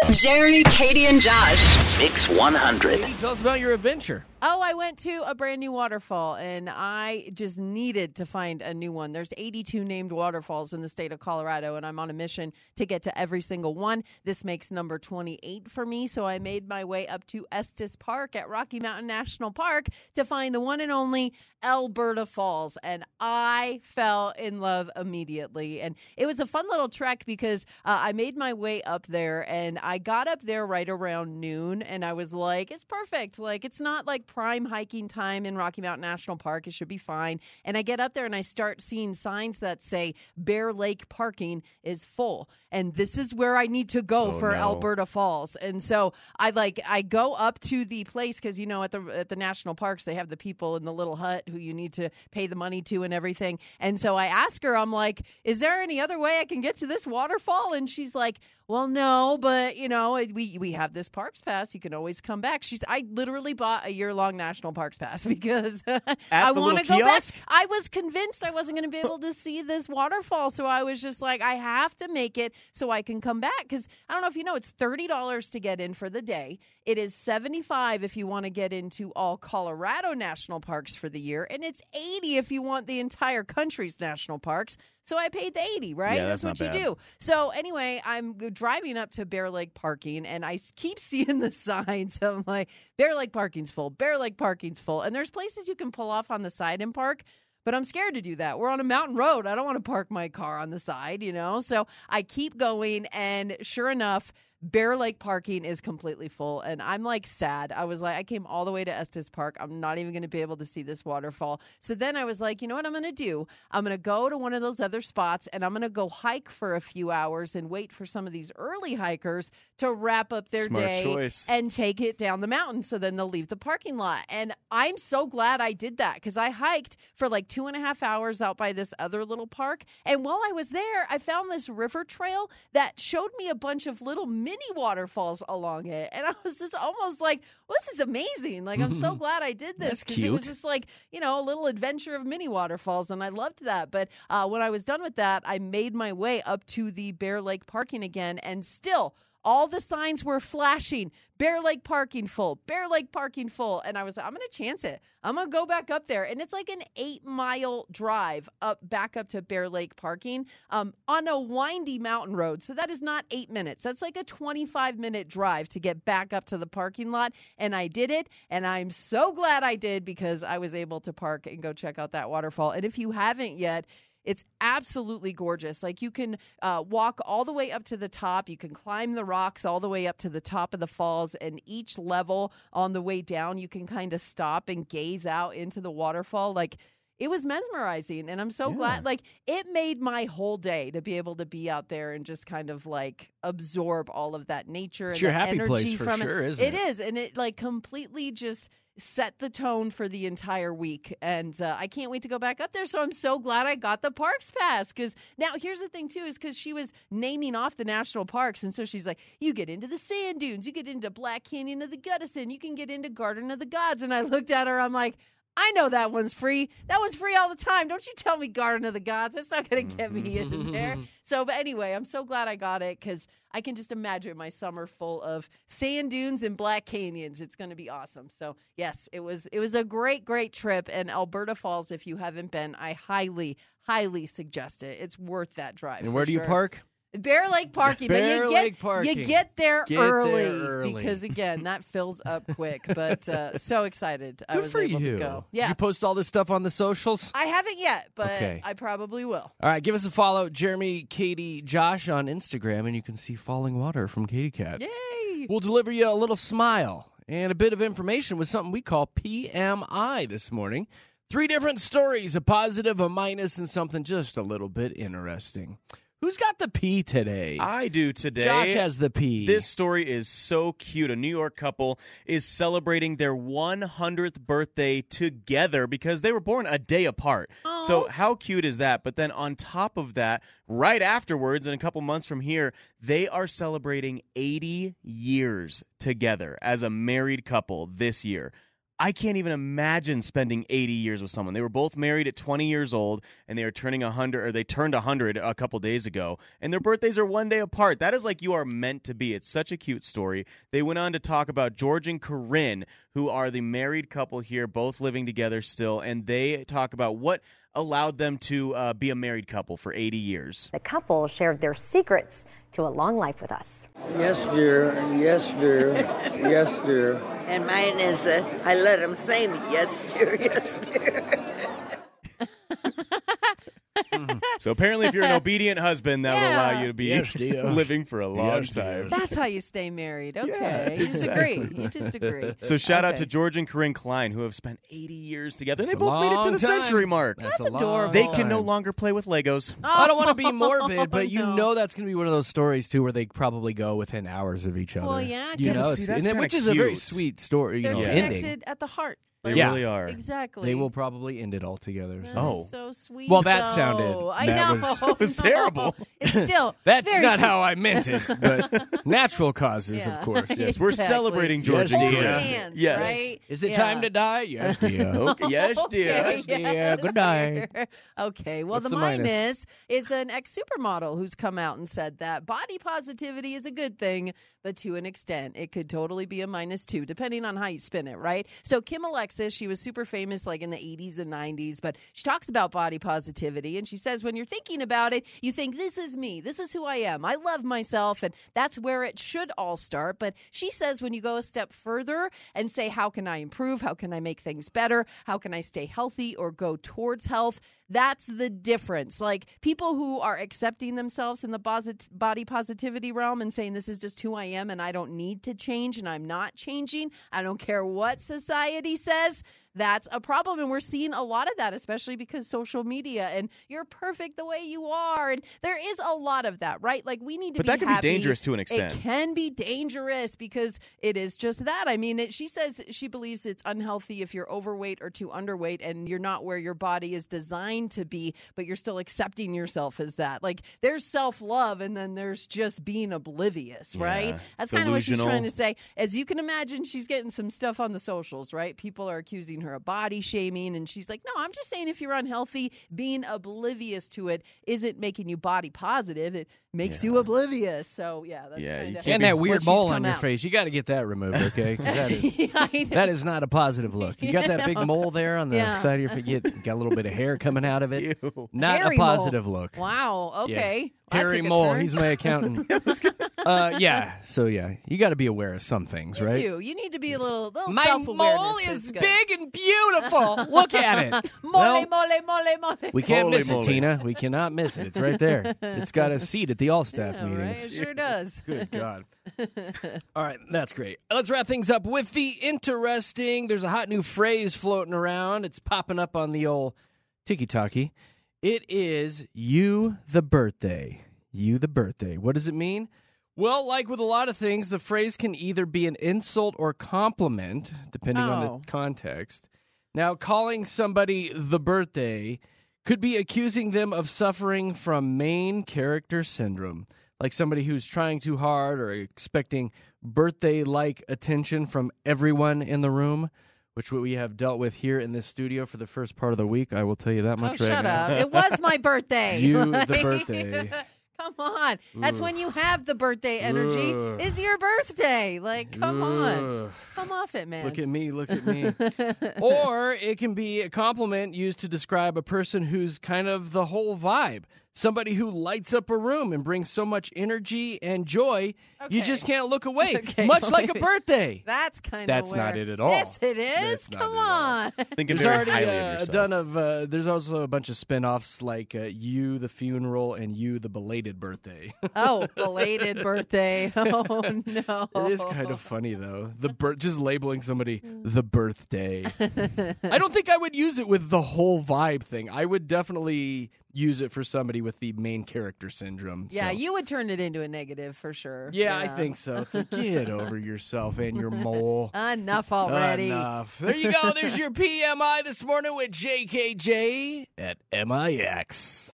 Jeremy, Katie, and Josh. Mix 100. Katie, tell us about your adventure. Oh, I went to a brand new waterfall, and I just needed to find a new one. There's 82 named waterfalls in the state of Colorado, and I'm on a mission to get to every single one. This makes number 28 for me, so I made my way up to Estes Park at Rocky Mountain National Park to find the one and only Alberta Falls, and I fell in love immediately. And it was a fun little trek because I made my way up there, and I got up there right around noon, and I was like, it's perfect. Like, it's not like prime hiking time in Rocky Mountain National Park. It should be fine. And I get up there and I start seeing signs that say Bear Lake parking is full. And this is where I need to go for Alberta Falls. And so I go up to the place because, you know, at the national parks, they have the people in the little hut who you need to pay the money to and everything. And so I ask her, I'm like, is there any other way I can get to this waterfall? And she's like, well, no, but, you know, we have this Parks Pass. You can always come back. I literally bought a year-long National Parks Pass because I want to go back. I was convinced I wasn't going to be able to see this waterfall. So I was just like, I have to make it so I can come back. Because I don't know if you know, it's $30 to get in for the day. It is $75 if you want to get into all Colorado national parks for the year. And it's $80 if you want the entire country's national parks. So I paid the $80, right? Yeah, that's what not you do. So anyway, I'm driving up to Bear Lake parking, and I keep seeing the signs. I'm like, Bear Lake parking's full. Bear Lake parking's full. And there's places you can pull off on the side and park. But I'm scared to do that. We're on a mountain road. I don't want to park my car on the side, you know? So I keep going, and sure enough, Bear Lake parking is completely full, and I'm like sad. I was like, I came all the way to Estes Park. I'm not even going to be able to see this waterfall. So then I was like, you know what I'm going to do? I'm going to go to one of those other spots, and I'm going to go hike for a few hours and wait for some of these early hikers to wrap up their day and take it down the mountain. So then they'll leave the parking lot. And I'm so glad I did that because I hiked for like 2.5 hours out by this other little park. And while I was there, I found this river trail that showed me a bunch of little mini waterfalls along it. And I was just almost like, well, this is amazing. Like, I'm so glad I did this because it was just like, you know, a little adventure of mini waterfalls. And I loved that. But when I was done with that, I made my way up to the Bear Lake parking again. And still, all the signs were flashing. Bear Lake parking full. Bear Lake parking full. And I was like, I'm going to chance it. I'm going to go back up there. And it's like an 8-mile drive back up to Bear Lake parking on a windy mountain road. So that is not 8 minutes. That's like a 25-minute drive to get back up to the parking lot. And I did it. And I'm so glad I did because I was able to park and go check out that waterfall. And if you haven't yet, it's absolutely gorgeous. Like, you can walk all the way up to the top. You can climb the rocks all the way up to the top of the falls. And each level on the way down, you can kind of stop and gaze out into the waterfall. Like, it was mesmerizing. And I'm so glad. Like, it made my whole day to be able to be out there and just kind of like absorb all of that nature It's and your the happy energy place for from sure, it. isn't it? It is. And it like completely just set the tone for the entire week. And I can't wait to go back up there. So I'm so glad I got the Parks Pass. Because now here's the thing, too, is because she was naming off the national parks. And so she's like, you get into the sand dunes, you get into Black Canyon of the Gunnison, you can get into Garden of the Gods. And I looked at her, I'm like, I know that one's free. That one's free all the time. Don't you tell me Garden of the Gods. That's not going to get me in there. So, but anyway, I'm so glad I got it because I can just imagine my summer full of sand dunes and Black Canyons. It's going to be awesome. So, yes, it was a great, great trip. And Alberta Falls, if you haven't been, I highly, highly suggest it. It's worth that drive. And where do you park? Bear Lake parking, Bear but Lake parking. You get there Get early there early. because again that fills up quick. But so excited I was able to go. Yeah, Did you post all this stuff on the socials? I haven't yet, but Okay. I probably will. All right, give us a follow, Jeremy, Katie, Josh on Instagram, and you can see Falling Water from Katie Cat. Yay! We'll deliver you a little smile and a bit of information with something we call PMI this morning. 3 different stories, a positive, a minus, and something just a little bit interesting. Who's got the P today? I do today. Josh has the P. This story is so cute. A New York couple is celebrating their 100th birthday together because they were born a day apart. Aww. So how cute is that? But then on top of that, right afterwards, in a couple months from here, they are celebrating 80 years together as a married couple this year. I can't even imagine spending 80 years with someone. They were both married at 20 years old, and they are turning 100, or they turned 100 a couple days ago, and their birthdays are one day apart. That is like you are meant to be. It's such a cute story. They went on to talk about George and Corinne, who are the married couple here, both living together still, and they talk about what allowed them to be a married couple for 80 years. The couple shared their secrets to a long life with us. Yes, dear. Yes, dear. Yes, dear. And mine is, I let him say yes, dear, yes, dear. So apparently if you're an obedient husband, that will allow you to be Yes, dear. living for a long Yes, dear. time. That's how you stay married. Okay. Yeah, You just agree. You just agree. So shout out Okay. to George and Corinne Klein, who have spent 80 years together. That's They a both made it to long the time. century mark. That's That's a long adorable. They can no time. longer play with Legos. I don't want to be morbid, but you no. know that's going to be one of those stories too, where they probably go within hours of each other. Well, yeah, you 'cause- know, See, that's which kinda is a very cute. sweet story. They're You know, connected ending. at the heart. They Yeah. really are. Exactly. They will probably end it all together. That Oh. is so sweet. Well, that though. sounded- I that know. was- it was No. terrible. It's still. That's very not sweet. how I meant it, but natural causes, Yeah. of course. Yes, we're Exactly. celebrating George Yes, and dear. Corinne. Holding hands, Yes. right? Is it Yeah. time to die? Yes, dear. Okay, yes, dear. Yes, dear. Good night. dear. Okay, well, What's the the minus minus? is an ex-supermodel who's come out and said that body positivity is a good thing, but to an extent. It could totally be a -2, depending on how you spin it, right? So Kim Alexis, she was super famous like in the 80s and 90s, but she talks about body positivity, and she says when you're thinking about it, you think, this is me, this is who I am, I love myself, and that's where it should all start. But she says when you go a step further and say, how can I improve? How can I make things better? How can I stay healthy or go towards health? That's the difference. Like people who are accepting themselves in the body positivity realm and saying this is just who I am and I don't need to change and I'm not changing. I don't care what society says. That's a problem. And we're seeing a lot of that, especially because social media and you're perfect the way you are. And there is a lot of that, right? Like we need to But be that can be happy. dangerous to an extent. It can be dangerous because it is just that. I mean, she says she believes it's unhealthy if you're overweight or too underweight and you're not where your body is designed to be, but you're still accepting yourself as that. Like there's self-love and then there's just being oblivious, right? Yeah. That's kind of what she's Delusional. trying to say. As you can imagine, she's getting some stuff on the socials, right? People are accusing her of body shaming and she's like, no, I'm just saying if you're unhealthy, being oblivious to it isn't making you body positive. It makes you oblivious. So yeah, that's Yeah, you kind of can't And that weird what she's mole come on your out. face, you got to get that removed, okay? 'Cause that is, Yeah, I know. that is not a positive look. You got that big mole there on the Yeah. side of your face. You got a little bit of hair coming out of it. Ew. Not Hairy a positive mole. look. Wow. Okay. That Harry took a Mole, turn. he's my accountant. Yeah. So yeah, you got to be aware of some things, You right? do. You need to be a little My self-awareness. mole That's is good. big and beautiful. Look at it. Mole, Well, mole. we can't Holy miss moly. it, Tina. We cannot miss it. It's right there. It's got a seat at the all staff Yeah, right? It meetings. sure does. Good God. All right, that's great. Let's wrap things up with the interesting. There's a hot new phrase floating around. It's popping up on the old tiki-taki. It is you the birthday. You the birthday. What does it mean? Well, like with a lot of things, the phrase can either be an insult or compliment, depending on Oh. the context. Now, calling somebody the birthday could be accusing them of suffering from main character syndrome, like somebody who's trying too hard or expecting birthday-like attention from everyone in the room, which we have dealt with here in this studio for the first part of the week. I will tell you that Oh, much right shut now. up. It was my birthday. You, the Like, birthday. Come on. That's when you have the birthday energy. Ugh. Is your birthday. Like, come on. Ugh. Come off it, man. Look at me, look at me. Or it can be a compliment used to describe a person who's kind of the whole vibe. Somebody who lights up a room and brings so much energy and joy, you Okay. just can't look away. Okay, Much like a okay. birthday. That's kind of That's not it at all. Yes, it is. That's not Come it at all. on. Thinking There's very already highly of a yourself. ton of. There's also a bunch of spin-offs like You the Funeral and You the Belated Birthday. Oh, belated birthday. Oh, no. It is kind of funny though. Just labeling somebody the birthday. I don't think I would use it with the whole vibe thing. I would definitely use it for somebody with the main character syndrome. Yeah, so. you would turn it into a negative for sure. Yeah, I think so. It's like, get over yourself and your mole. Enough already. Enough. There you go. There's your PMI this morning with JKJ at MIX.